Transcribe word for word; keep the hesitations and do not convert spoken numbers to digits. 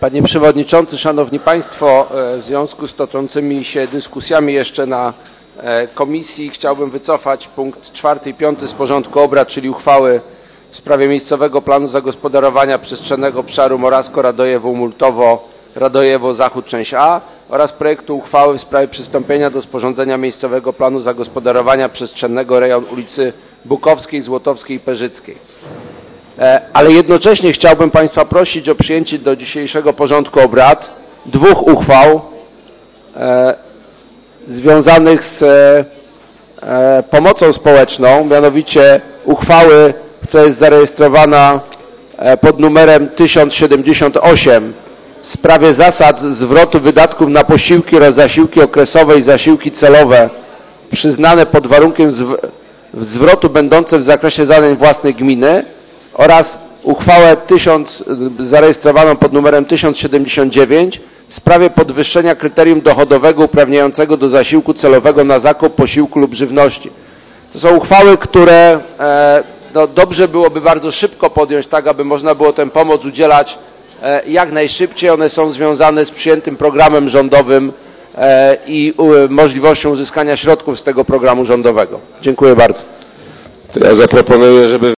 Panie Przewodniczący, Szanowni Państwo, w związku z toczącymi się dyskusjami jeszcze na komisji chciałbym wycofać punkt czwarty i piąty z porządku obrad, czyli uchwały w sprawie miejscowego planu zagospodarowania przestrzennego obszaru Morawsko-Radojewo-Multowo, Radojewo-Zachód, część A oraz projektu uchwały w sprawie przystąpienia do sporządzenia miejscowego planu zagospodarowania przestrzennego rejon ulicy Bukowskiej, Złotowskiej i Perzyckiej. Ale jednocześnie chciałbym Państwa prosić o przyjęcie do dzisiejszego porządku obrad dwóch uchwał e, związanych z e, pomocą społeczną, mianowicie uchwały, która jest zarejestrowana e, pod numerem tysiąc siedemdziesiąt osiem w sprawie zasad zwrotu wydatków na posiłki oraz zasiłki okresowe i zasiłki celowe przyznane pod warunkiem zw zwrotu będące w zakresie zadań własnych gminy oraz uchwałę tysiąc, zarejestrowaną pod numerem tysiąc siedemdziesiąt dziewięć w sprawie podwyższenia kryterium dochodowego uprawniającego do zasiłku celowego na zakup posiłku lub żywności. To są uchwały, które e, no, dobrze byłoby bardzo szybko podjąć, tak aby można było tę pomoc udzielać e, jak najszybciej. One są związane z przyjętym programem rządowym e, i u, możliwością uzyskania środków z tego programu rządowego. Dziękuję bardzo. To ja zaproponuję, żeby